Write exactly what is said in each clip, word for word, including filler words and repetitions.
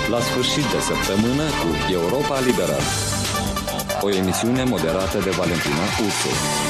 La sfârșit de săptămână cu Europa Liberă. O emisiune moderată de Valentina Ursu.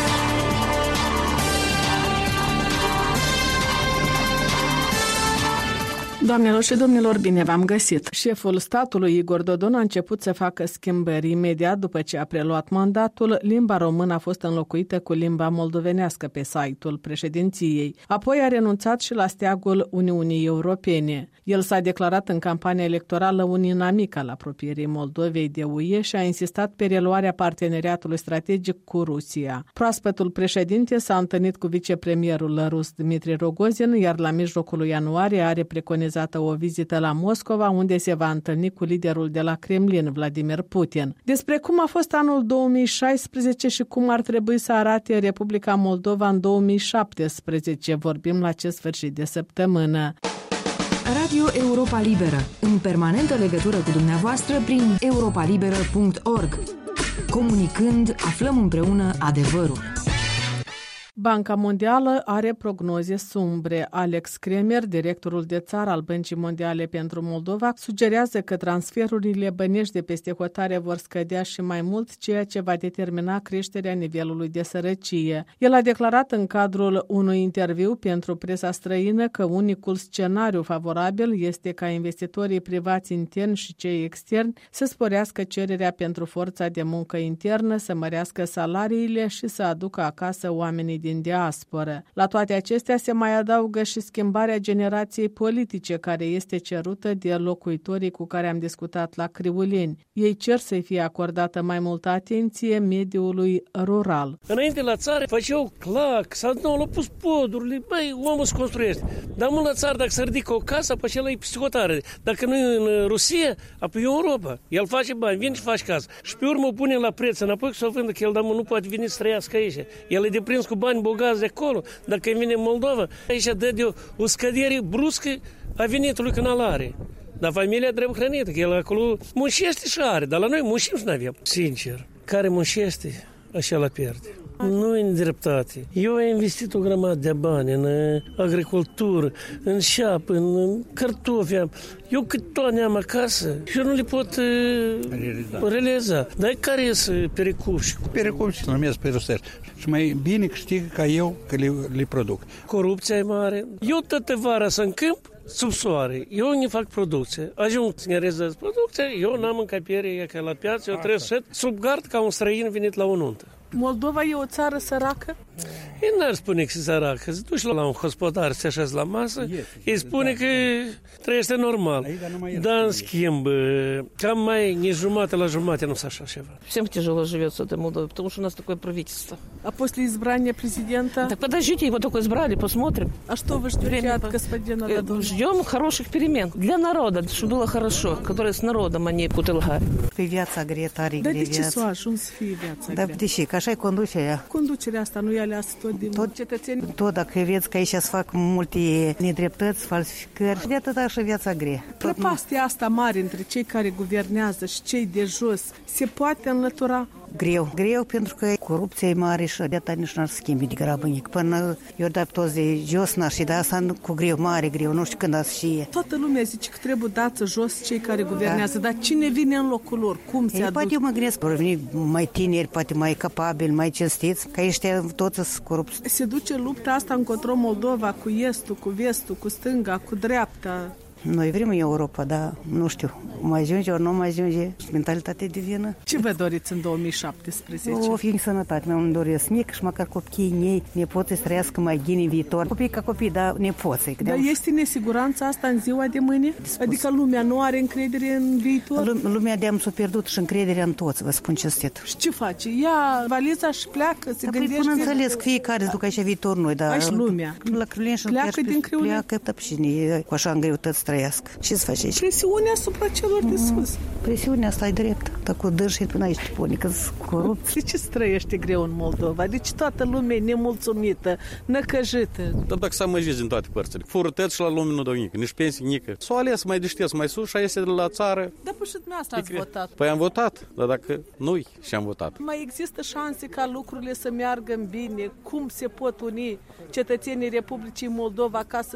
Doamnelor și domnilor, bine v-am găsit! Șeful statului Igor Dodon a început să facă schimbări imediat după ce a preluat mandatul. Limba română a fost înlocuită cu limba moldovenească pe site-ul președinției. Apoi a renunțat și la steagul Uniunii Europene. El s-a declarat în campania electorală un inamic al apropierii Moldovei de U E și a insistat pe reluarea parteneriatului strategic cu Rusia. Proaspătul președinte s-a întâlnit cu vicepremierul rus Dmitri Rogozin, iar la mijlocul lui ianuarie are preconizat o vizită la Moscova, unde se va întâlni cu liderul de la Kremlin, Vladimir Putin. Despre cum a fost anul două mii șaisprezece și cum ar trebui să arate Republica Moldova în două mii șaptesprezece, vorbim la acest sfârșit de săptămână. Radio Europa Liberă, în permanentă legătură cu dumneavoastră prin europa liberă punct org. Comunicând, aflăm împreună adevărul. Banca Mondială are prognoze sumbre. Alex Kremer, directorul de țară al Băncii Mondiale pentru Moldova, sugerează că transferurile bănești de peste hotare vor scădea și mai mult, ceea ce va determina creșterea nivelului de sărăcie. El a declarat în cadrul unui interviu pentru presa străină că unicul scenariu favorabil este ca investitorii privați interni și cei externi să sporească cererea pentru forța de muncă internă, să mărească salariile și să aducă acasă oamenii din diasporă. La toate acestea se mai adaugă și schimbarea generației politice, care este cerută de locuitorii cu care am discutat la Crivuleni. Ei cer să-i fie acordată mai multă atenție mediului rural. Înainte la țară făceau clac, sau nu, l-au pus podurile, băi, omul se construiește. Dar mult la țară, dacă se ridică o casă, apoi el e psihotare. Dacă nu e în Rusia, apoi e Europa. El face bani, vine și face casă. Și pe urmă o pune la preț înapoi, că s-o vândă, că el dar nu poate veni să trăiască aici. El e deprins cu bani bogați de acolo. Dacă vine în Moldova, aici dă de o, o scădere bruscă a venitului canal are. Dar familia trebuie hrănită, că el acolo muncește și are, dar la noi muncim și n-avem. Sincer, care muncește, așa la pierde. Nu e nedreptate. Eu am investit o grămadă de bani în agricultură, în șapă, în cartofi. Eu cât toane am acasă și eu nu le pot realiza. realiza. Dar care sunt perecuși? Perecuși se numesc peruseri. Și mai bine câștigă ca eu că le, le produc. Corupția e mare. Eu toată vara sunt în câmp, sub soare. Eu nu fac producție. Ajung să ne realizez producție, eu n-am încăpiere ca la piață, eu trebuie să sub gard ca un străin venit la o nuntă. Moldova e o țară săracă? Ei n-ar spune că e săracă. Se duci la un hospodar, se așează la masă, ei spune că trăiește normal. Dar, în schimb, cam mai nici jumate la jumate nu s-a așa ceva. Всем тяжело живется в этой Молдове, потому что у нас такое правительство. А после избрания президента? Так подождите, его только избрали, посмотрим. А что вы ждете от господина Додона? Ждем хороших перемен для народа, чтобы было хорошо, которые с народом, а не кутылгari. Pe viața grea, tare grea. Dar de ce s-a ajuns să fie viața grea? Dar de ce? Că așa e conducerea. Conducerea asta nu e aleasă tot din tot, cetățeni? Tot, dacă vedeți că aici se fac multe nedreptăți, falsificări, de atât așa viața grea. Prăpastia asta mare între cei care guvernează și cei de jos se poate înlătura? Greu. Greu pentru că corupția e mare și de atât nici n-ar schimbi de grabănic. Până eu dat toți de jos n-ar și de asta cu greu, mare greu, nu știu când ați și... Toată lumea zice că trebuie dață jos cei care guvernează, da. Dar cine vine în locul lor? Cum se aduce? Poate eu mă gândesc, vor veni mai tineri, poate mai capabili, mai cinstiți, că ăștia toți sunt corupți. Se duce lupta asta încotro Moldova cu estul, cu vestul, cu stânga, cu dreapta. Noi vrem în Europa, dar nu știu, mai ajunge ori nu mai ajunge, mentalitate divină. Ce vă doriți în două mii șaptesprezece? O fi în sănătate, mi-am doresc mic și măcar copiii mei, nepoții să trăiască mai bine în viitor. Copii ca copii, dar nepoții. Dar este nesiguranța asta în ziua de mâine? Dispus. Adică lumea nu are încredere în viitor? Lumea de-am s-a pierdut și încrederea în toți, vă spun cinstit. Și ce face? Ia valiza și pleacă, se gândește? Până înțeles că fiecare se duc aici viitor noi, dar... Aici lumea. La Crivuleni și pleacă din Crivuleni. Pleacă și cu așa în greutăți trăiască. Ce să faci aici? Presiunea asupra celor de sus. Presiunea asta e drept. Dar cu dârși până aici te pune, că sunt corupți. De ce se trăiește greu în Moldova? Deci toată lumea e nemulțumită, năcăjită. Dar dacă s-a măjiți din toate părțile. Fură tăți și la lume nu dau nică, nici pensii nică. S-o ales mai deșteț, mai sus și este de la țară. Dar păi și dumneavoastră ați votat. Păi am votat, dar dacă nu-i și am votat. Mai există șanse ca lucrurile să meargă în bine? Cum se pot uni cetățenii Republicii Moldova ca să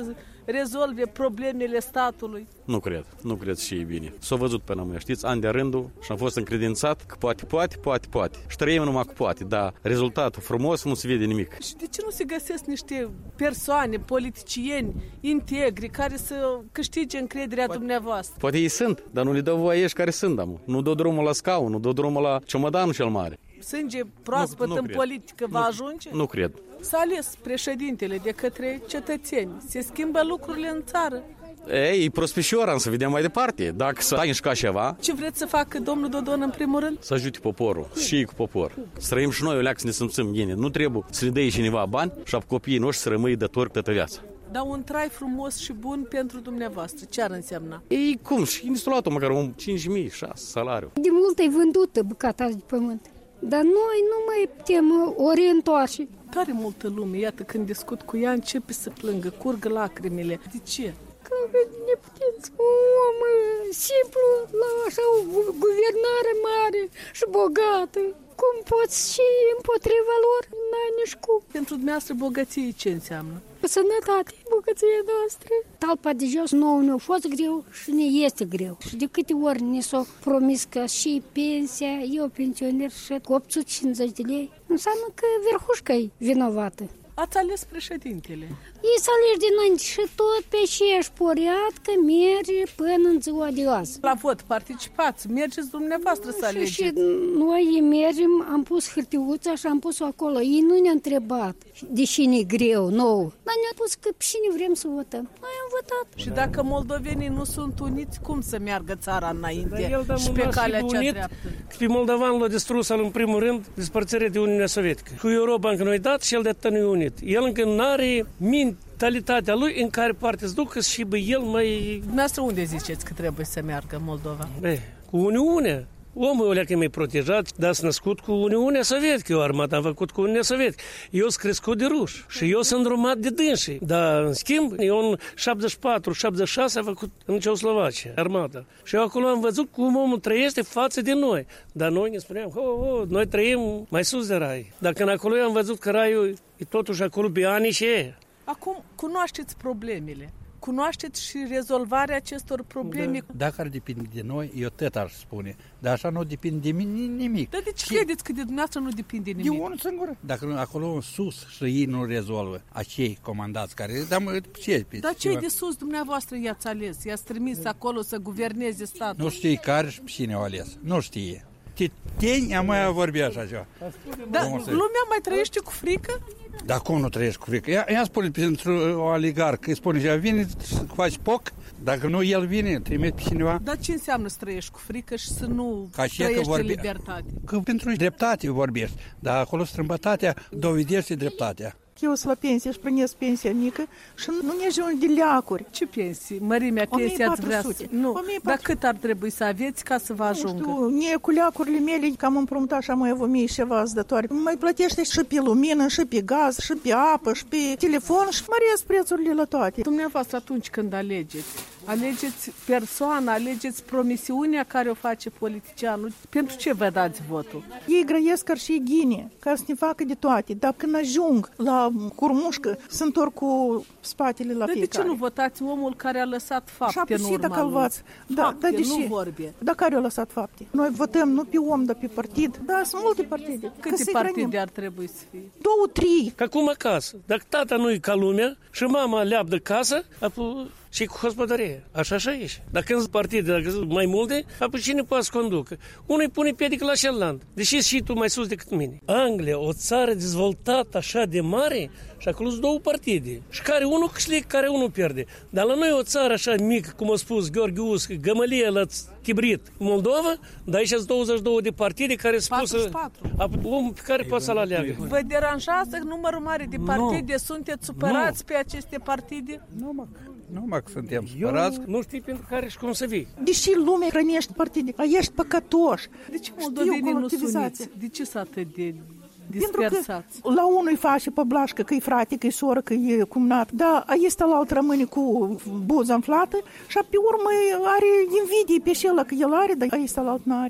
rezolve problemele statului? Nu cred, nu cred și e bine. S-a văzut până mâine, știți, ani de rândul și am fost încredințat că poate, poate, poate, poate. Și trăim numai cu poate, dar rezultatul frumos nu se vede nimic. Și de ce nu se găsesc niște persoane, politicieni, integri, care să câștige încrederea poate, dumneavoastră? Poate ei sunt, dar nu le dau voie ești care sunt, damu. Nu dă drumul la scaun, nu dă drumul la ciomodanul cel mare. Sânge proaspăt nu, nu în cred. Politică va nu, ajunge? Nu cred. S-a ales președintele de către cetățeni. Se schimbă lucrurile în țară. Ei, e prospișoară, să vedem mai departe. Dacă să stai ca ceva... Ce vreți să facă domnul Dodon în primul rând? Să ajute poporul și cu popor. Să trăim și noi o leac să ne simțim bine. Nu trebuie să le dai cineva bani și copiii noștri să rămâi datori toată viața. Dar un trai frumos și bun pentru dumneavoastră, ce ar însemna? Ei, cum? Și instalatul măcar un cinci mii, șase salariu. De mult e vândută bucata de pământ. Dar noi nu mai putem orientoarce. Tare multă lume, iată, când discut cu ea, începe să plângă, curgă lacrimile. De ce? Că ne puteți un om simplu la așa o guvernare mare și bogată. Cum poți și împotriva lor? N-ai nici cum. Pentru dumneavoastră bogăție ce înseamnă? Sănătate, bogăția noastră. Talpa de jos nouă ne-a fost greu și ne este greu. Și de câte ori ne s-a promis că și pensia, eu pensioner și opt sute cincizeci de lei, înseamnă că verhușca e vinovată. Ați ales președintele. Ei s-a ales dinainte și tot pe aceeași că merge până în ziua de azi. La vot participați, mergeți dumneavoastră să alegeți. Și noi mergem, am pus hârtiuța și am pus-o acolo. Ei nu ne-au întrebat de cine e greu, nou. Dar ne-au spus că pe cine vrem să votăm. Noi am votat. Și dacă moldovenii nu sunt uniți, cum să meargă țara înainte și pe calea cea dreaptă? Pe moldovan l-a distrus în primul rând despărțirea de Uniunea Sovietică. Cu Europa încă nu-i dat și el de atât nu-i unit. El încă n-are mentalitatea lui în care parte să ducă și bă, el mai... Dumneavoastră unde ziceți că trebuie să meargă Moldova? Be, cu Uniunea. Omul ăla că mi-e protejat, dar s-a născut cu Uniunea Sovietică, eu armata am făcut cu Uniunea Sovietică. Eu sunt crescut de ruși și eu sunt îndrumat de dânsii. Dar, în schimb, eu în șaptezeci și patru șaptezeci și șase am făcut în Ceoslovacia, armata. Și eu acolo am văzut cum omul trăiește față de noi. Dar noi ne spuneam, oh, oh, noi trăim mai sus de rai. Dar când acolo eu am văzut că raiul e totuși acolo pe ani și e. Acum, cunoașteți problemele. Cunoașteți și rezolvarea acestor probleme? Da. Dacă ar depinde de noi, eu tot aș spune. Dar așa nu depinde de mine nimic. Dar de ce și credeți că de dumneavoastră nu depinde nimic? De unul singur. Dacă acolo în sus și ei nu rezolvă, acei comandați care... Dar, mă, ce, dar cei de sus dumneavoastră i-ați ales? I-ați trimis acolo să guverneze statul? Nu știi care și cine au ales. Nu știe. Titeni am mai vorbit așa ceva. Dar lumea mai trăiește cu frică? Dar cum nu trăiești cu frică? Ia, ia spune pentru o oligarh, că îi spune că vine să faci poc, dacă nu el vine, trimite pe cineva. Dar ce înseamnă să trăiești cu frică și să nu ca trăiești vorbi... în libertate? Că pentru dreptate vorbești, dar acolo strâmbătatea dovedește dreptatea. Eu sunt la pensie și primesc pensia mică și nu ne ajunge de leacuri. Ce pensii? Mărimea pensiei ați vrea să... Nu, dar cât ar trebui să aveți ca să vă ajungă? Nu știu, mie cu leacurile mele, că am împrumutat și am mai avut mie și ceva zdătoare. Mai plătește și pe lumină, și pe gaz, și pe apă, și pe telefon și măresc prețurile la toate. Dumneavoastră atunci când alegeți, alegeți persoana, alegeți promisiunea care o face politicianul. Pentru ce vă dați votul? Ei grăiesc ca și ghine, ca să ne facă de toate. Dar când ajung la curmușcă, se întorc cu spatele la de fiecare. De ce nu votați omul care a lăsat fapte în urma lui? Da, fapte, da, de nu ce? vorbe. Dar care a lăsat fapte? Noi votăm nu pe om, dar pe partid. Da, sunt multe partide. Câte partide ar trebui să fie? Două, trei. Ca cum acasă. Dacă tata nu e ca lumea și mama leapdă casă, apoi și cu gospodărie. Așa așa ești. Dacă sunt partide, dacă sunt mai multe, apoi cine poate să conducă? Unul îi pune piedică la celălalt. Deși și tu mai sus decât mine. Anglia, o țară dezvoltată așa de mare, și acolo sunt două partide. Și care unul câștigă, care unul pierde. Dar la noi o țară așa mică, cum a spus Gheorghe Uscă, gămălie la Tibrit, Moldova, dar aici sunt douăzeci și două de partide care sunt spusă... Omul pe care poate să-l aleagă. Vă deranjează numărul mare de partide? No. Sunteți supărați no. pe aceste partide? Nu, mă. Nu, mă, că suntem supărați. Eu nu știi pentru care și cum să vii. Deși lumea hrănește partide, a ești păcătoși. De ce moldovenii nu suniți? De ce s-a atât de dispersați? Pentru că la unul îi face pe blașcă că e frate, că e soră, că e cumnat. Da, este la alt rămâne cu buza înflată și pe urmă are invidie pe șela că el are, dar este la alt n-are.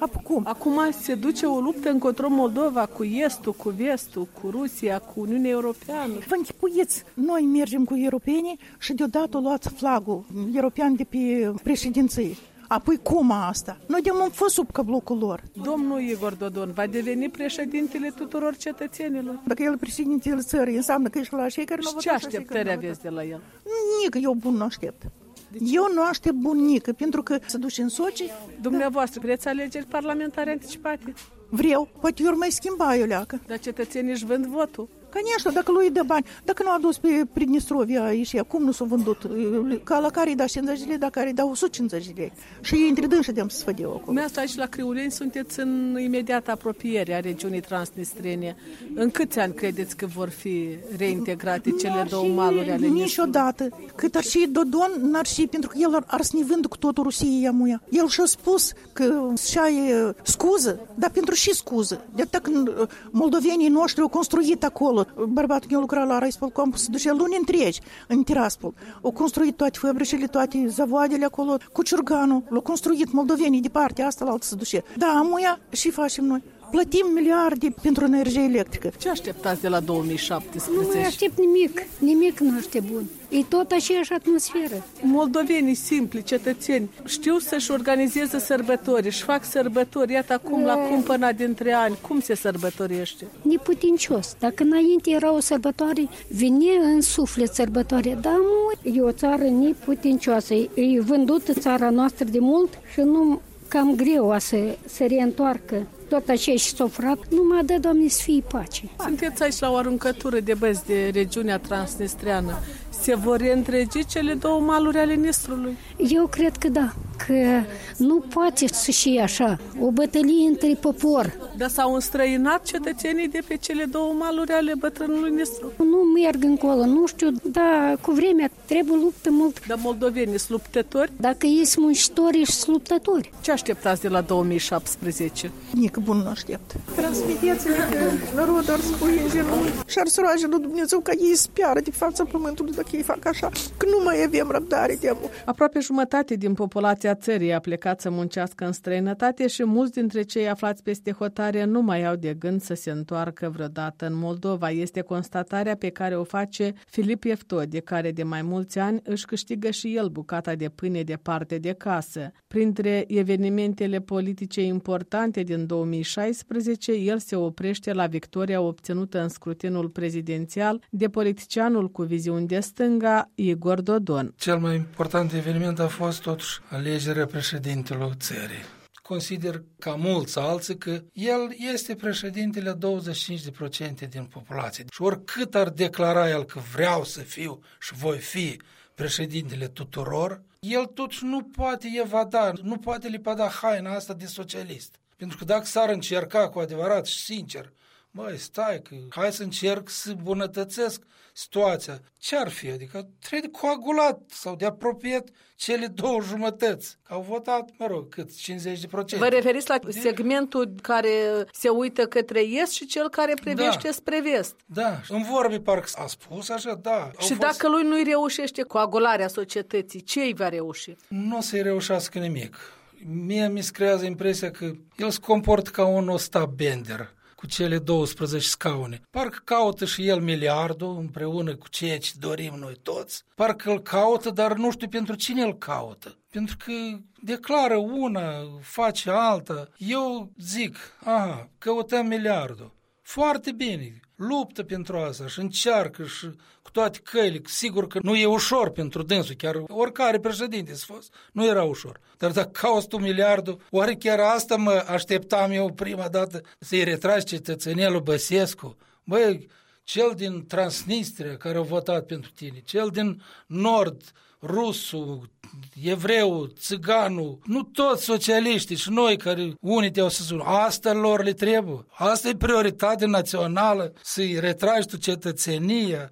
Acum. Acum se duce o luptă încotro Moldova cu estul, cu vestul, cu Rusia, cu Uniunea Europeană. Vă închipuiți, noi mergem cu europenii și deodată luați flagul european de pe președinție. Apoi cum asta? Noi de-am fost sub cablocul lor. Domnul Igor Dodon va deveni președintele tuturor cetățenilor. Dacă el e președintele țării, înseamnă că ești la cei care nu și ce așteptări aveți de la el? Nică eu bun nu aștept. Eu nu aștept bunică, pentru că se duce în Sochi. Dumneavoastră, vreți alegeri parlamentare anticipate? Vreau, poate eu mai schimba eu leacă. Dar cetățenii își vând votul. Конечно, dacă lui dă bani, dacă nu a dus pe Pridnistrovia aici, cum nu s-a vândut? Ca la care îi da cincizeci de lei, dacă îi dau o sută cincizeci de lei. Și ei între dânsă de-am să sfădeau acolo. Dumneavoastră aici la Criuleni sunteți în imediată apropiere a regiunii transnistrene. În câți ani credeți că vor fi reintegrate cele două maluri ale Nistrului? Niciodată. Cât ar și Dodon, n-ar și, pentru că el ar să ne vândă cu totul Rusiei amuia. El și-a spus că și-a scuză, dar pentru și scuză. De atât când moldovenii noștri au construit acolo, bărbatul meu lucra la Raispolcom, se ducea luni întregi în Tiraspol. Au construit toate fabricile, toate zavoadele acolo, cu ciurganul, l-au construit moldovenii de partea asta la altă se duce. Da, amuia și facem noi. Plătim miliarde pentru energie electrică. Ce așteptați de la două mii șaptesprezece? Nu mai aștept nimic. Nimic nu aștept bun. E tot aceeași atmosferă. Moldovenii simpli, cetățeni, știu să-și organizeze sărbători, își fac sărbători. Iată acum la cumpăna dintre ani. Cum se sărbătorește? Neputincios. Dacă înainte era o sărbătoare, vine în suflet sărbătoare. Dar nu, e o țară neputincioasă. E vândută țara noastră de mult și nu cam greu a să se reîntoarcă. Tot așa și s-o furat, numai dă, Doamne, să fie pace. Sunteți aici la o aruncătură de băzi de regiunea transnistreană. Se vor reîntregi cele două maluri ale Nistrului? Eu cred că da, că nu poate să și așa, o bătălie între popor. Dar s-au înstrăinat cetățenii de pe cele două maluri ale bătrânului Nistru? Nu merg încolo, nu știu, dar cu vremea trebuie luptă mult. Dar moldovenii sunt luptători? Dacă ei sunt muncitori și sunt luptători. Ce așteptați de la două mii șaptesprezece? Nică bun nu aștept. Transmiteți-le că narodul ar spui în genunchi și ar să roage lui Dumnezeu ca ei spiară de fața pământului dacă ei fac așa, că nu mai avem răbdare de amul. Aproape jumătate din populația țării a plecat să muncească în străinătate și mulți dintre cei aflați peste hotare nu mai au de gând să se întoarcă vreodată în Moldova. Este constatarea pe care o face Filip Eftode, care de mai mulți ani își câștigă și el bucata de pâine departe de casă. Printre evenimentele politice importante din două mii șaisprezece, el se oprește la victoria obținută în scrutinul prezidențial de politicianul cu viziuni de stânga, Igor Dodon. Cel mai important eveniment a fost totuși alegerea președintelui țării. Consider ca mulți alții că el este președintele a douăzeci și cinci la sută din populație. Și oricât ar declara el că vreau să fiu și voi fi președintele tuturor, el totuși nu poate evada, nu poate lepăda haina asta de socialist. Pentru că dacă s-ar încerca cu adevărat și sincer, măi, stai că hai să încerc să bunătățesc situația. Ce-ar fi? Adică trebuie coagulat sau de apropiat cele două jumătăți. Au votat, mă rog, cât? cincizeci la sută. Vă referiți la segmentul care se uită către est și cel care privește da. spre vest. Da, în vorbe parcă a spus așa, da. Și fost... dacă lui nu-i reușește coagularea societății, ce îi va reuși? Nu o să-i reușească nimic. Mie mi se creează impresia că el se comportă ca un Ostap Bender cu cele douăsprezece scaune. Parcă caută și el miliardul împreună cu ceea ce dorim noi toți. Parcă îl caută, dar nu știu pentru cine îl caută. Pentru că declară una, face alta. Eu zic, aha, căutăm miliardul. Foarte bine, luptă pentru asta și încearcă și cu toate căile. Sigur că nu e ușor pentru dânsul, chiar oricare președinte să fost, nu era ușor. Dar dacă cauți tu miliardul, oare chiar asta mă așteptam eu prima dată să-i retragi cetățenia lui Băsescu? Băi, cel din Transnistria care a votat pentru tine, cel din Nord, rusul, evreu, țiganul, nu toți socialiștii și noi care unii te-au să sună, asta lor le trebuie, asta e prioritate națională, să-i retragi tu cetățenia,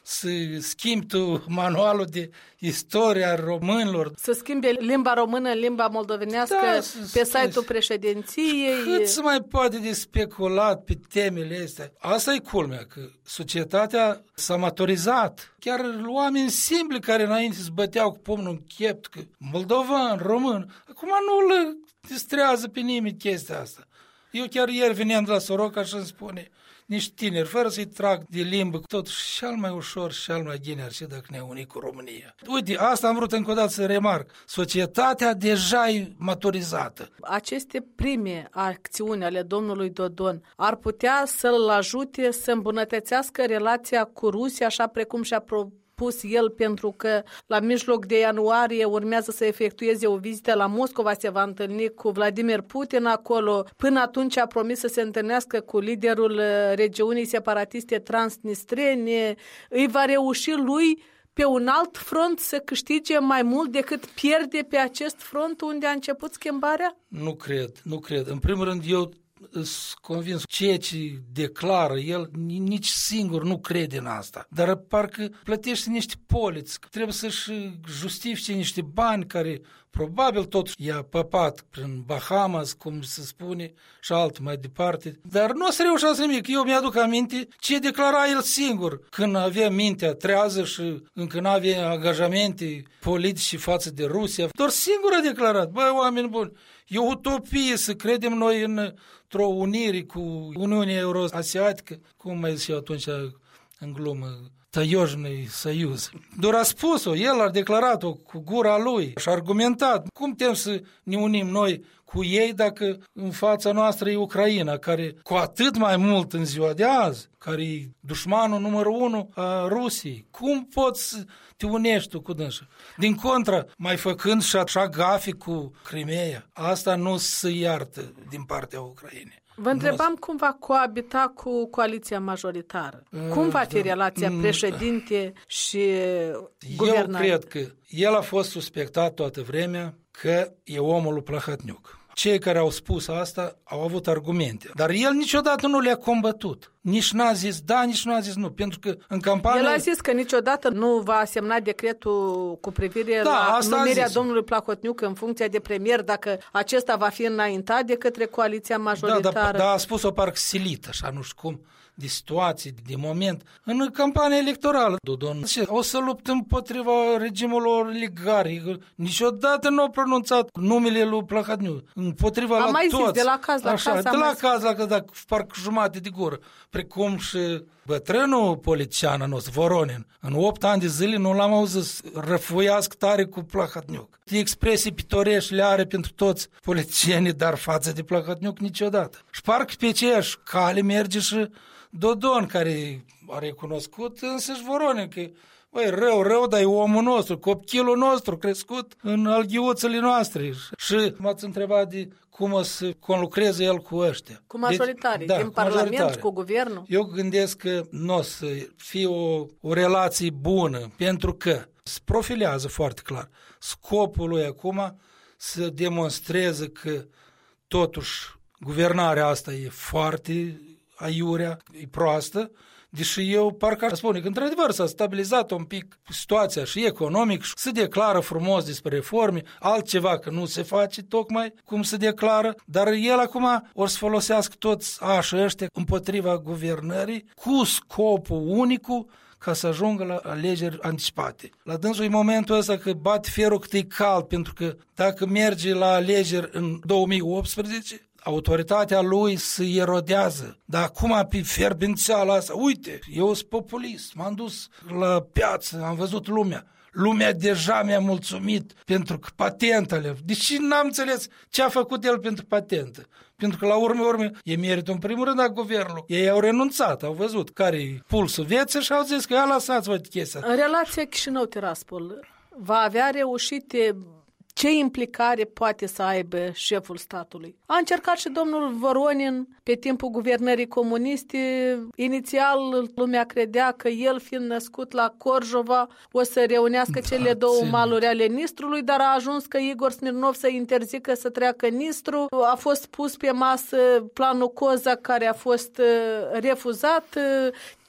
să schimbi tu manualul de istoria românilor. Să schimbe limba română în limba moldovenească Da, pe să- site-ul președinției. Cât se mai poate de speculat pe temele astea? Asta e culmea, că societatea s-a maturizat. Chiar oameni simpli care înainte se băteau cu pumnul în chiept, că moldovan, român, acum nu le distrează pe nimeni chestia asta. Eu chiar ieri veneam de la Soroca și îmi spune niște tineri, fără să-i trag de limbă, tot cel mai ușor și cel mai gine ar fi dacă ne uni cu România. Uite, asta am vrut încă o dată să remarc. Societatea deja e maturizată. Aceste prime acțiuni ale domnului Dodon ar putea să-l ajute să îmbunătățească relația cu Rusia, așa precum și-a propus el, pentru că la mijloc de ianuarie urmează să efectueze o vizită la Moscova, se va întâlni cu Vladimir Putin acolo. Până atunci a promis să se întâlnească cu liderul regiunii separatiste transnistrene. Îi va reuși lui pe un alt front să câștige mai mult decât pierde pe acest front unde a început schimbarea? Nu cred, nu cred. În primul rând, eu sunt convins ceea ce declară el, nici singur nu crede în asta. Dar parcă plătește niște poliți, trebuie să-și justifice niște bani care probabil totuși i-a păpat prin Bahamas, cum se spune, și alt mai departe. Dar nu o să reușească nimic. Eu mi-aduc aminte ce declara el singur când avea mintea trează și încă nu avea angajamente politice față de Rusia. Doar singur a declarat: băi, oameni buni, e o utopie să credem noi într-o unire cu Uniunea Euroasiatică, cum mai ziceau atunci în glumă, Taioșnei Săiuz. Doar a spus-o, el a declarat-o cu gura lui și a argumentat. Cum putem să ne unim noi cu ei dacă în fața noastră e Ucraina, care cu atât mai mult în ziua de azi, care e dușmanul numărul unu a Rusiei? Cum poți să te unești tu cu dânsa? Din contră, mai făcând și așa gafe cu Crimea, asta nu se iartă din partea Ucrainei. Vă întrebam cum va coabita cu coaliția majoritară. Cum va fi relația președinte și guvernare? Eu cred că el a fost suspectat toată vremea că e omul lui Plahotniuc. Cei care au spus asta au avut argumente, dar el niciodată nu le-a combătut. Nici n-a zis da, nici n-a zis nu, pentru că în campanie... El a zis că niciodată nu va semna decretul cu privire da, la numirea domnului Plahotniuc în funcția de premier, dacă acesta va fi înaintat de către coaliția majoritară. Da, da, da, a spus-o parcă silită, așa nu știu cum, de situații, de moment. În campania electorală, Dodon o să luptă împotriva regimului oligarhic. Niciodată nu a pronunțat numele lui Plahotniuc. Împotriva a la mai toți. Zis, de la caz la așa, caz. De la caz la caz, dar parcă jumate de gură. Precum și bătrânul politician nostru, Voronin. În opt ani de zile nu l-am auzit răfuiască tare cu Plahotniuc. Expresii pitorești le are pentru toți politicienii, dar față de Plahotniuc niciodată. Și parcă pe aceeași cale merge și Dodon, care a recunoscut însăși Voronin că băi, rău, rău, dar e omul nostru, copilul nostru crescut în alghiuțele noastre. Și m-ați întrebat de cum o să conlucreze el cu ăștia. Cu majoritarii, deci, da, din cu Parlament, majoritare. cu guvernul? Eu gândesc că nu o să fie o, o relație bună, pentru că se profilează foarte clar. Scopul lui acum să demonstreze că totuși guvernarea asta e foarte aiurea, e proastă, deși eu parcă aș spune că într-adevăr s-a stabilizat un pic situația și economic și se declară frumos despre reforme, altceva că nu se face tocmai cum se declară, dar el acum o să folosească toți așa ăștia împotriva guvernării cu scopul unicul ca să ajungă la alegeri anticipate. La dânsul e momentul ăsta că bate ferul cât e cald, pentru că dacă merge la alegeri în două mii optsprezece, autoritatea lui se erodează. Dar acum pe fierbințeala asta, uite, eu sunt populist, m-am dus la piață, am văzut lumea. Lumea deja mi-a mulțumit pentru că patentele. Deși n-am înțeles ce a făcut el pentru patentă. Pentru că la urmă, urmă, e meritul în primul rând a guvernului. Ei au renunțat, au văzut care-i pulsul vieții și au zis că ia lăsați-vă chestia. În relația Chișinău-Tiraspol va avea reușite. Ce implicare poate să aibă șeful statului? A încercat și domnul Voronin pe timpul guvernării comuniste. Inițial lumea credea că el, fiind născut la Corjova, o să reunească da, cele două țin. maluri ale Nistrului, dar a ajuns că Igor Smirnov să interzică să treacă Nistru. A fost pus pe masă planul Coza, care a fost refuzat.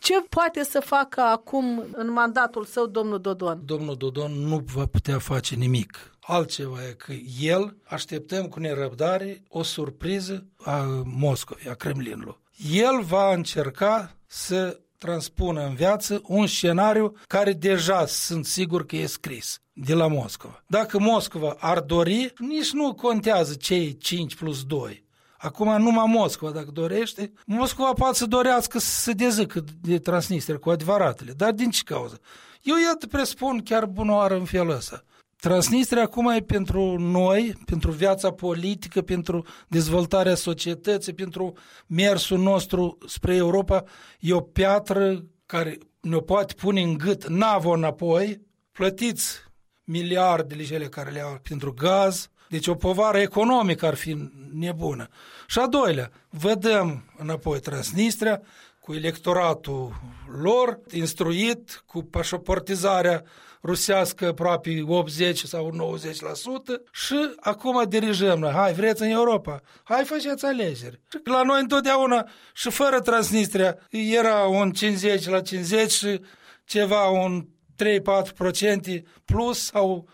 Ce poate să facă acum în mandatul său domnul Dodon? Domnul Dodon nu va putea face nimic. Altceva e că el, așteptăm cu nerăbdare o surpriză a Moscovei, a Kremlinului. El va încerca să transpună în viață un scenariu care deja sunt sigur că e scris de la Moscova. Dacă Moscova ar dori, nici nu contează cei cinci plus doi. Acum numai Moscova, dacă dorește, Moscova poate să dorească să se dezică de Transnistria cu adevăratele. Dar din ce cauză? Eu iată presupun chiar bunoară în felul ăsta. Transnistria acum e pentru noi, pentru viața politică, pentru dezvoltarea societății, pentru mersul nostru spre Europa, e o piatră care ne poate pune în gât navă înapoi, plătiți miliardele cele care le au pentru gaz, deci o povară economică ar fi nebună. Și a doilea, vă dăm înapoi Transnistria cu electoratul lor, instruit, cu pașaportizarea rusească aproape optzeci sau nouăzeci la sută și acum dirijăm noi. Hai, vreți în Europa? Hai, faceți alegeri. Și la noi întotdeauna și fără Transnistria era un cincizeci la cincizeci și ceva, un trei patru la sută plus sau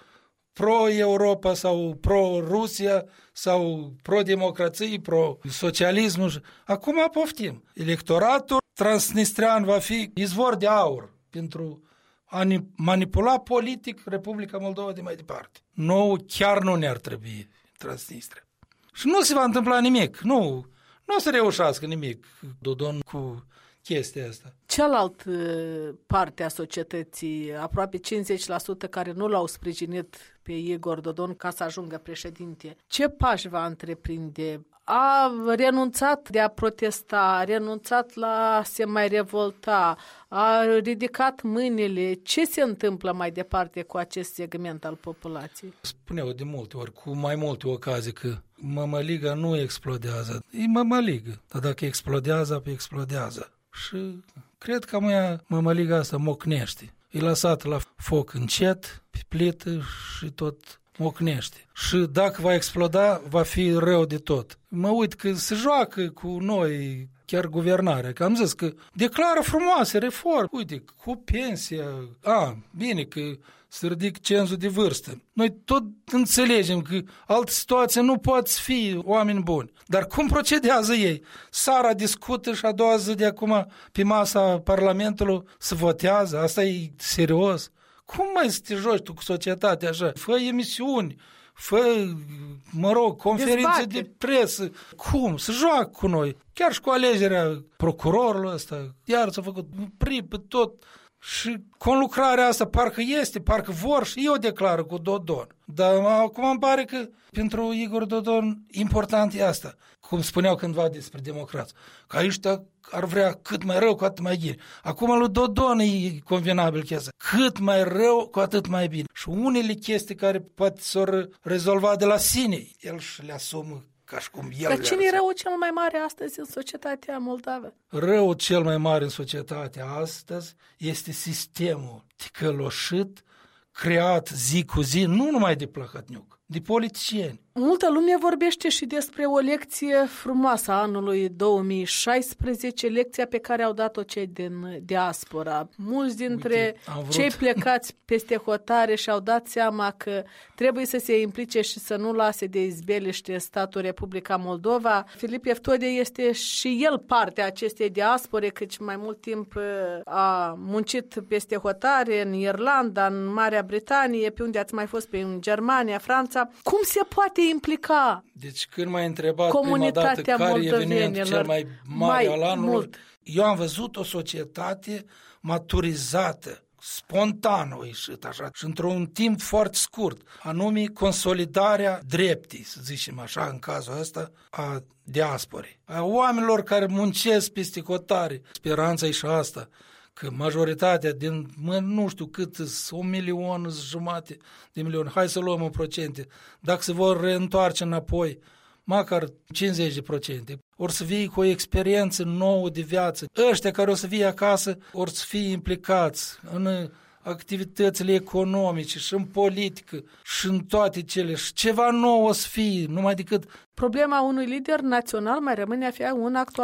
pro-Europa sau pro-Rusia sau pro-democrație, pro-socialism. Acum poftim. Electoratul transnistrian va fi izvor de aur pentru a manipula politic Republica Moldova de mai departe. Nou, chiar nu ne-ar trebui Transnistria. Și nu se va întâmpla nimic. Nu, nu o să reușească nimic Dodon cu chestia asta. Cealaltă parte a societății, aproape cincizeci la sută care nu l-au sprijinit pe Igor Dodon ca să ajungă președinte, ce pași va întreprinde? A renunțat de a protesta, a renunțat la a se mai revolta, a ridicat mâinile. Ce se întâmplă mai departe cu acest segment al populației? Spuneau de multe ori, cu mai multe ocazii, că mămăliga nu explodează. E mămăligă, dar dacă explodează, apoi explodează. Și cred că măia mămăliga asta mocnește. E lăsat la foc încet, pe plită și tot mocnește. Și dacă va exploda, va fi rău de tot. Mă uit că se joacă cu noi, chiar guvernarea, că am zis că declară frumoase reforme. Uite, cu pensia, a, bine că se ridic cenzul de vârstă. Noi tot înțelegem că altă situație nu poate fi oameni buni. Dar cum procedează ei? Sara discută și a doua zi de acum pe masa Parlamentului se votează. Asta e serios? Cum mai să te joci tu cu societatea așa? Fă emisiuni, fă, mă rog, conferințe Dezbate. de presă. Cum? Să joacă cu noi. Chiar și cu alegerea procurorului ăsta. Iar s-a făcut pripă tot. Și conlucrarea asta parcă este, parcă vor și eu declară cu Dodon. Dar acum îmi pare că pentru Igor Dodon important e asta. Cum spuneau cândva despre democrați. Că aici ar vrea cât mai rău, cu atât mai bine. Acum lui Dodon e convenabil chestia. Cât mai rău, cu atât mai bine. Și unele chestii care poate s-or rezolva de la sine, el și le asumă ca și cum el. Dar cine e răul cel mai mare astăzi în societatea moldavă? Răul cel mai mare în societatea astăzi este sistemul ticăloșit, creat zi cu zi, nu numai de Plahotniuc, de politicieni. Multă lume vorbește și despre o lecție frumoasă a anului două mii șaisprezece, lecția pe care au dat-o cei din diaspora. Mulți dintre Uite, cei plecați peste hotare și-au dat seama că trebuie să se implice și să nu lase de izbeliște statul Republica Moldova. Filip Eftode este și el parte a acestei diaspore, căci mai mult timp a muncit peste hotare în Irlanda, în Marea Britanie, pe unde ați mai fost, pe în Germania, Franța. Cum se poate implica Deci când m-ai întrebat prima dată care e evenimentul cel mai mare mai al anului, mult. Eu am văzut o societate maturizată, spontan o ieșit așa și într-un timp foarte scurt, anume consolidarea dreptii, să zicem așa, în cazul ăsta, a diasporei. A oamenilor care muncesc peste hotare. Speranța e și asta, că majoritatea din, mă, nu știu cât, un milion, jumate de milion, hai să luăm în procente, dacă se vor reîntoarce înapoi, măcar cincizeci de procente, or să fie cu o experiență nouă de viață. Ăștia care o să fie acasă, or să fie implicați în activitățile economice și în politică și în toate cele. Și ceva nou o să fie, numai decât... Problema unui lider național mai rămâne a fi una actuală?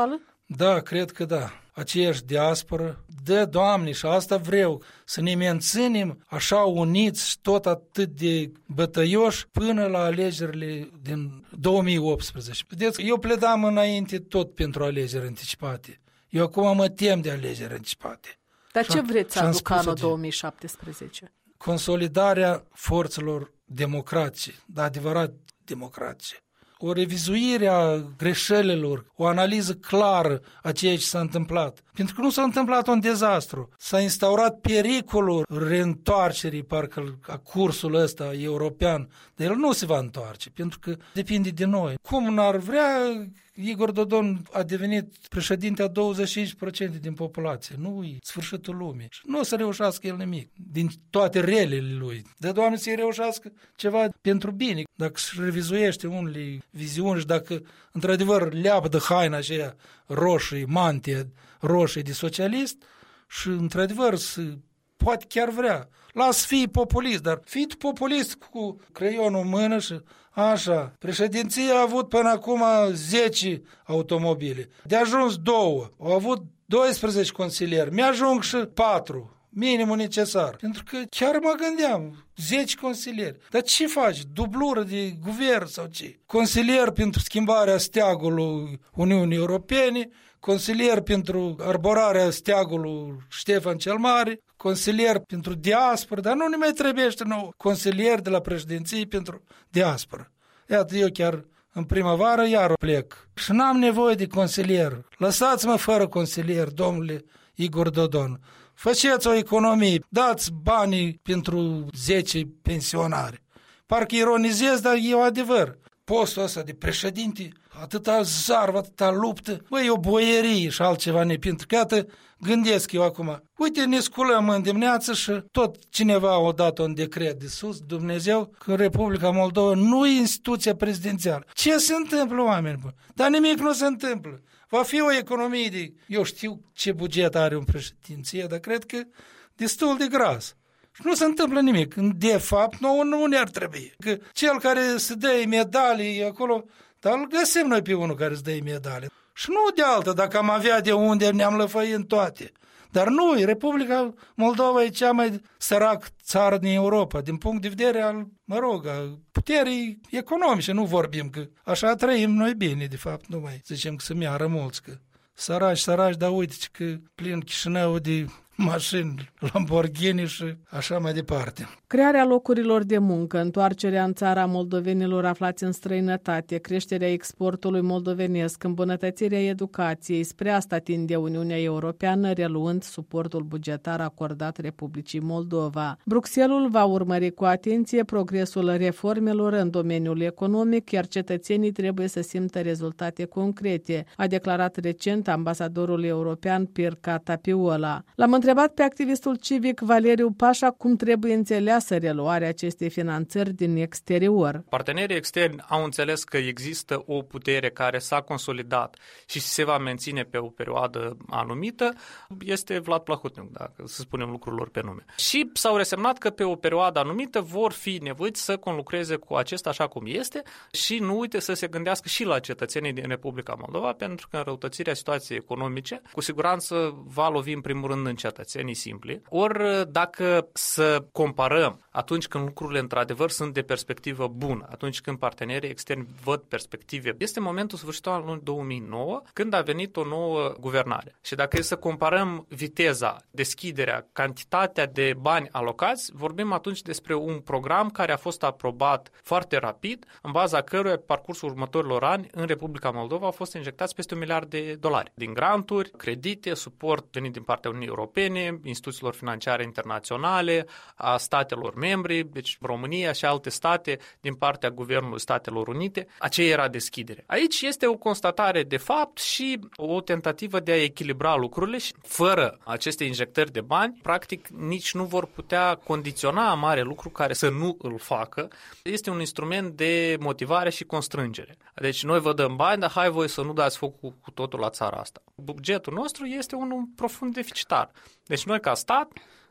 Da, cred că da. Aceeași diasporă, dă, Doamne, și asta vreau, să ne menținem așa uniți și tot atât de bătăioși până la alegerile din două mii optsprezece. Vedeți, eu pledam înainte tot pentru alegeri anticipate. Eu acum mă tem de alegeri anticipate. Dar ce vreți să aducă anul două mii șaptesprezece? Consolidarea forțelor democratice, da, adevărat democratice. O revizuire a greșelilor, o analiză clară a ceea ce s-a întâmplat. Pentru că nu s-a întâmplat un dezastru. S-a instaurat pericolul reîntoarcerii, parcă, a cursul ăsta european. Dar el nu se va întoarce, pentru că depinde de noi. Cum n-ar vrea, Igor Dodon a devenit președinte a douăzeci și cinci la sută din populație. Nu-i sfârșitul lumii. Și nu o să reușească el nimic din toate relele lui. De Doamne să-i reușească ceva pentru bine. Dacă își revizuiește unele viziuni și dacă într-adevăr leapă de haina aceea roșie, mantie roșie de socialist și într-adevăr să poate chiar vrea. Las fi populist, dar fii populist cu creionul în mână și așa. Președinția a avut până acum zece automobile. De ajuns două. Au avut doisprezece consilieri. Mi-ajung și patru. Minimul necesar. Pentru că chiar mă gândeam, zece consilieri. Dar ce faci? Dublură de guvern sau ce? Consilier pentru schimbarea steagului Uniunii Europene, consilier pentru arborarea steagului Ștefan cel Mare, consilier pentru diaspora, dar nu ne mai trebuiește nou consilier de la președinție pentru diaspora. Iată, eu chiar în primăvară iar plec și n-am nevoie de consilier. Lăsați-mă fără consilier, domnule Igor Dodon. Faceți o economie, dați banii pentru zece pensionari. Parcă ironizez, dar e o adevăr. Postul ăsta de președinte, atâta zarvă, atâta luptă, băi, e o boierie și altceva ne, pentru că, iată, gândesc eu acum. Uite, ne sculăm în dimineață și tot cineva a dat un decret de sus, Dumnezeu, că Republica Moldova nu e instituția prezidențială. Ce se întâmplă, oameni buni? Dar nimic nu se întâmplă. Va fi o economie de... Eu știu ce buget are un președinție, dar cred că destul de gras. Și nu se întâmplă nimic. De fapt, nouă nu ne-ar trebui. Că cel care se dă medalii acolo, dar îl găsim noi pe unul care se dă medalii. Și nu de altă, dacă am avea de unde ne-am lăfăit în toate. Dar nu, Republica Moldova e cea mai săracă țară din Europa, din punct de vedere al, mă rog, al puterii economice. Nu vorbim că așa trăim noi bine, de fapt, nu mai zicem că se miară mulți, că săraci, săraci, dar uite că plin Chișinău de mașini, Lamborghini și așa mai departe. Crearea locurilor de muncă, întoarcerea în țara moldovenilor aflați în străinătate, creșterea exportului moldovenesc, îmbunătățirea educației, spre asta tinde Uniunea Europeană, reluând suportul bugetar acordat Republicii Moldova. Bruxelul va urmări cu atenție progresul reformelor în domeniul economic, iar cetățenii trebuie să simtă rezultate concrete, a declarat recent ambasadorul european Pirca Tapiola. L-am întrebat pe activistul civic Valeriu Pașa cum trebuie înțeleasă reluarea acestei finanțări din exterior. Partenerii externi au înțeles că există o putere care s-a consolidat și se va menține pe o perioadă anumită. Este Vlad Plahotniuc, dacă să spunem lucrurilor pe nume. Și s-au resemnat că pe o perioadă anumită vor fi nevoiți să conlucreze cu acesta așa cum este și nu uite să se gândească și la cetățenii din Republica Moldova, pentru că înrăutățirea situației economice cu siguranță va lovi în primul rând în cetățenii simpli. Ori dacă să comparăm atunci când lucrurile într-adevăr sunt de perspectivă bună, atunci când partenerii externi văd perspective, este momentul sfârșitul anului două mii nouă, când a venit o nouă guvernare. Și dacă e să comparăm viteza, deschiderea, cantitatea de bani alocați, vorbim atunci despre un program care a fost aprobat foarte rapid, în baza căruia, pe parcursul următorilor ani, în Republica Moldova au fost injectați peste un miliard de dolari din granturi, credite, suport venit din partea Uniunii Europene, instituțiilor financiare internaționale, a statelor membri, deci România și alte state din partea Guvernului Statelor Unite. Aceea era deschidere. Aici este o constatare de fapt și o tentativă de a echilibra lucrurile și fără aceste injectări de bani, practic nici nu vor putea condiționa mare lucru care să nu îl facă. Este un instrument de motivare și constrângere. Deci noi vă dăm bani, dar hai voi să nu dați foc cu, cu totul la țara asta. Bugetul nostru este unul profund deficitar. Deci noi ca stat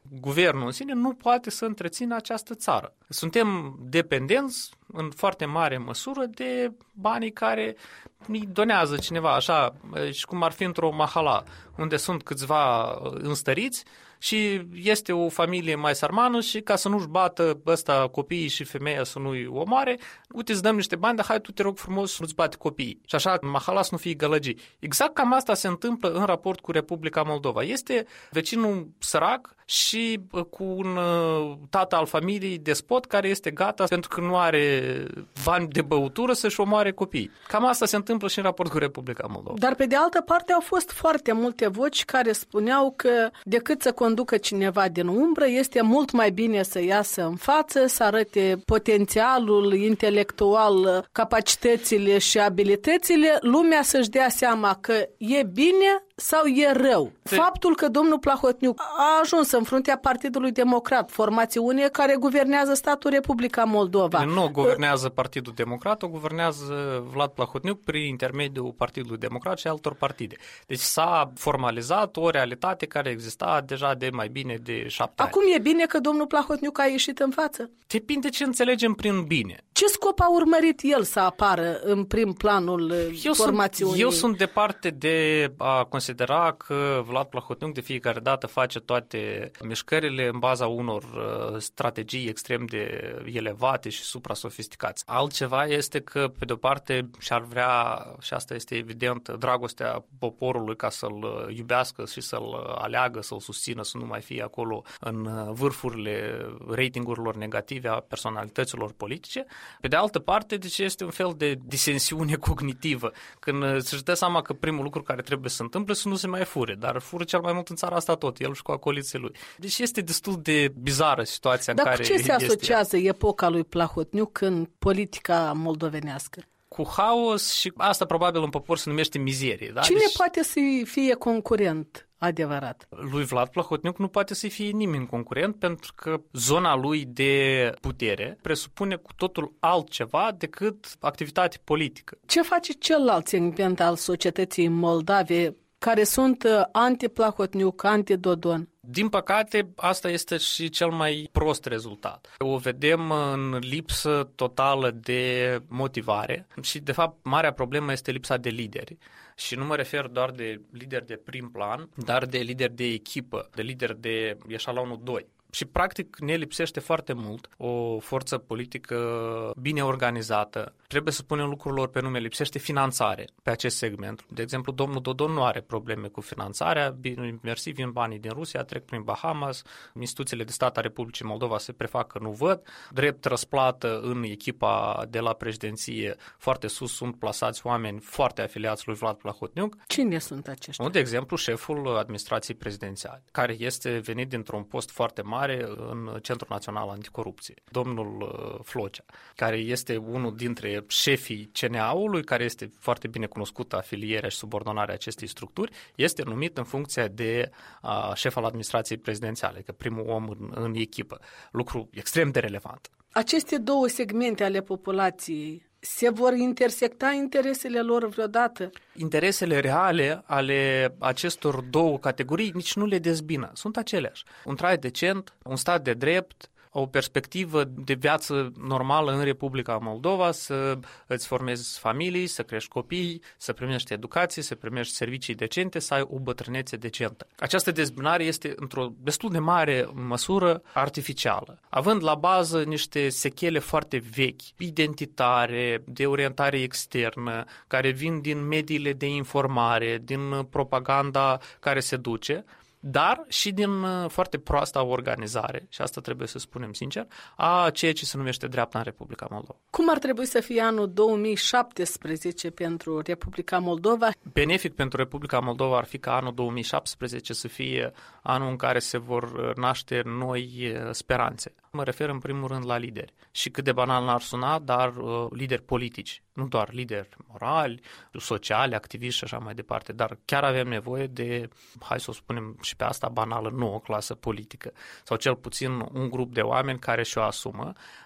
guvernul în sine nu poate să întrețină această țară. Suntem dependenți în foarte mare măsură de banii care îi donează cineva, așa, și cum ar fi într-o mahala, unde sunt câțiva înstăriți și este o familie mai sărmană și ca să nu-și bată ăsta copiii și femeia să nu-i omoare, uite, îți dăm niște bani, dar hai tu te rog frumos să nu-ți bate copiii. Și așa, mahala să nu fie gălăgii. Exact cam asta se întâmplă în raport cu Republica Moldova. Este vecinul sărac și cu un tată al familiei despot care este gata pentru că nu are bani de băutură să-și omoare copiii. Cam asta se întâmplă și în raport cu Republica Moldova. Dar pe de altă parte au fost foarte multe voci care spuneau că decât să conducă cineva din umbră, este mult mai bine să iasă în față, să arate potențialul intelectual, capacitățile și abilitățile, lumea să-și dea seama că e bine sau e rău. De... Faptul că domnul Plahotniuc a ajuns în fruntea Partidului Democrat, formațiune care guvernează statul Republica Moldova. Nu guvernează Partidul Democrat, o guvernează Vlad Plahotniuc prin intermediul Partidului Democrat și altor partide. Deci s-a formalizat o realitate care exista deja de mai bine de șapte ani. Acum e bine că domnul Plahotniuc a ieșit în față? Depinde ce înțelegem prin bine. Ce scop a urmărit el să apară în prim planul eu formațiunii? Sunt, eu sunt departe de a considera că Vlad Plahotniuc de fiecare dată face toate mișcările în baza unor strategii extrem de elevate și supra-sofisticați. Altceva este că, pe de-o parte, și-ar vrea, și asta este evident, dragostea poporului ca să-l iubească și să-l aleagă, să-l susțină, să nu mai fie acolo în vârfurile ratingurilor negative a personalităților politice. Pe de altă parte, deci este un fel de disensiune cognitivă. Când își dă seama că primul lucru care trebuie să întâmple să nu se mai fure, dar fură cel mai mult în țara asta tot, el și cu acoliții lui. Deci este destul de bizară situația dar în care este. Dar cu ce se asociază este... epoca lui Plahotniuc în politica moldovenească? Cu haos și asta probabil în popor se numește mizerie. Da? Cine deci... poate să fie concurent adevărat? Lui Vlad Plahotniuc nu poate să fie nimeni concurent pentru că zona lui de putere presupune cu totul altceva decât activitate politică. Ce face celălalt segment al societății moldave care sunt anti-Plahotniuc, anti-Dodon? Din păcate, asta este și cel mai prost rezultat. O vedem în lipsă totală de motivare și, de fapt, marea problemă este lipsa de lideri. Și nu mă refer doar de lideri de prim plan, dar de lideri de echipă, de lideri de eșalonul doi. Și, practic, ne lipsește foarte mult o forță politică bine organizată. Trebuie să punem lucrurilor pe nume. Lipsește finanțare pe acest segment. De exemplu, domnul Dodon nu are probleme cu finanțarea. Bine, mersi, vin banii din Rusia, trec prin Bahamas, instituțiile de stat a Republicii Moldova se prefac că nu văd. Drept răsplată în echipa de la președinție foarte sus sunt plasați oameni foarte afiliați lui Vlad Plahotniuc. Cine sunt aceștia? De exemplu, șeful administrației prezidențiale, care este venit dintr-un post foarte mare în Centrul Național Anticorupție, domnul Flocea, care este unul dintre șefii C N A-ului, care este foarte bine cunoscută afilierea și subordonarea acestei structuri, este numit în funcția de uh, șef al administrației prezidențiale, că primul om în, în echipă. Lucru extrem de relevant. Aceste două segmente ale populației se vor intersecta interesele lor vreodată? Interesele reale ale acestor două categorii nici nu le dezbină. Sunt aceleași. Un trai decent, un stat de drept, o perspectivă de viață normală în Republica Moldova, să îți formezi familii, să crești copii, să primești educație, să primești servicii decente, să ai o bătrânețe decentă. Această dezbinare este într-o destul de mare măsură artificială, având la bază niște sechele foarte vechi, identitare, de orientare externă, care vin din mediile de informare, din propaganda care se duce, dar și din foarte proasta organizare, și asta trebuie să spunem sincer, a ceea ce se numește dreapta în Republica Moldova. Cum ar trebui să fie anul două mii șaptesprezece pentru Republica Moldova? Benefic pentru Republica Moldova ar fi ca anul două mii șaptesprezece să fie anul în care se vor naște noi speranțe. Mă refer în primul rând la lideri. Și cât de banal n-ar suna, dar uh, lideri politici, nu doar lideri morali, sociali, activiști și așa mai departe, dar chiar avem nevoie de, hai să o spunem și pe asta banală, nu o clasă politică, sau cel puțin un grup de oameni care și-o asumă.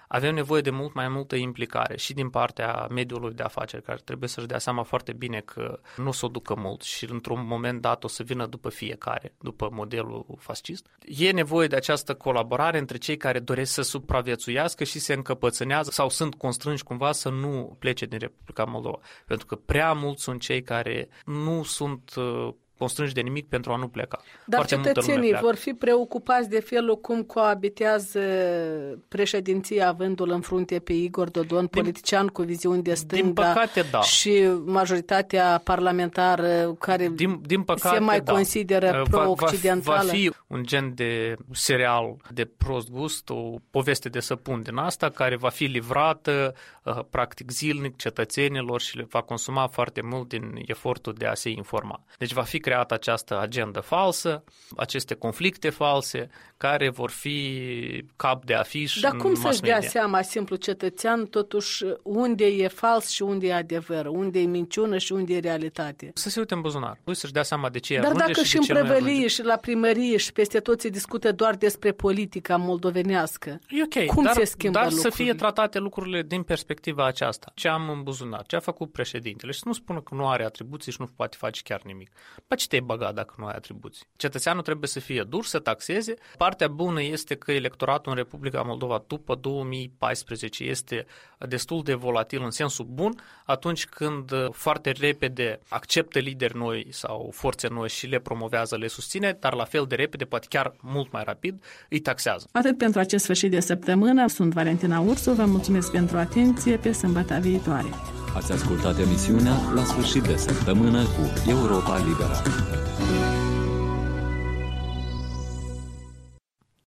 avem nevoie de mult mai multă implicare și din partea mediului de afaceri, care trebuie să-și dea seama foarte bine că nu s-o ducă mult și într-un moment dat o să vină după fiecare, după modelul fascist. E nevoie de această colaborare între cei care doresc să supraviețuiască și se încăpățânează sau sunt constrânși cumva să nu plece din Republica Moldova. Pentru că prea mulți sunt cei care nu sunt constrânși de nimic pentru a nu pleca. Dar Foarte cetățenii vor fi preocupați de felul cum coabitează președinția, avându-l în frunte pe Igor Dodon, din, politician cu viziuni de stânga, din păcate, da. și majoritatea parlamentară care din, din păcate, se mai da. consideră pro-occidentală. Va, va fi un gen de serial de prost gust, o poveste de săpun din asta, care va fi livrată practic zilnic cetățenilor și le va consuma foarte mult din efortul de a se informa. Deci va fi creată această agendă falsă, aceste conflicte false, care vor fi cap de afiș. Dar cum să-și dea media. seama simplu cetățean totuși unde e fals și unde e adevăr, unde e minciună și unde e realitate? Să se uite în buzunar, lui să-și dea seama de ce Dar ajunge dacă și și de în ce nu prăvălie ajunge. și la primărie și peste tot se discută doar despre politica moldovenească, e okay, cum dar, se schimbă dar lucrurile? să fie tratate lucrurile din perspectiva aceasta. Ce am în buzunar, ce a făcut președintele și să nu spună că nu are atribuții și nu poate face chiar nimic. Pe ce te-ai băgat dacă nu ai atribuții? Cetățeanul trebuie să fie dur, să taxeze. Partea bună este că electoratul în Republica Moldova după două mii paisprezece este destul de volatil în sensul bun, atunci când foarte repede acceptă lideri noi sau forțe noi și le promovează, le susține, dar la fel de repede, poate chiar mult mai rapid, îi taxează. Atât pentru acest sfârșit de săptămână. Sunt Valentina Ursu, vă mulțumesc pentru atenție, pe sâmbătă viitoare. Ați ascultat emisiunea La sfârșit de săptămână cu Europa Liberă.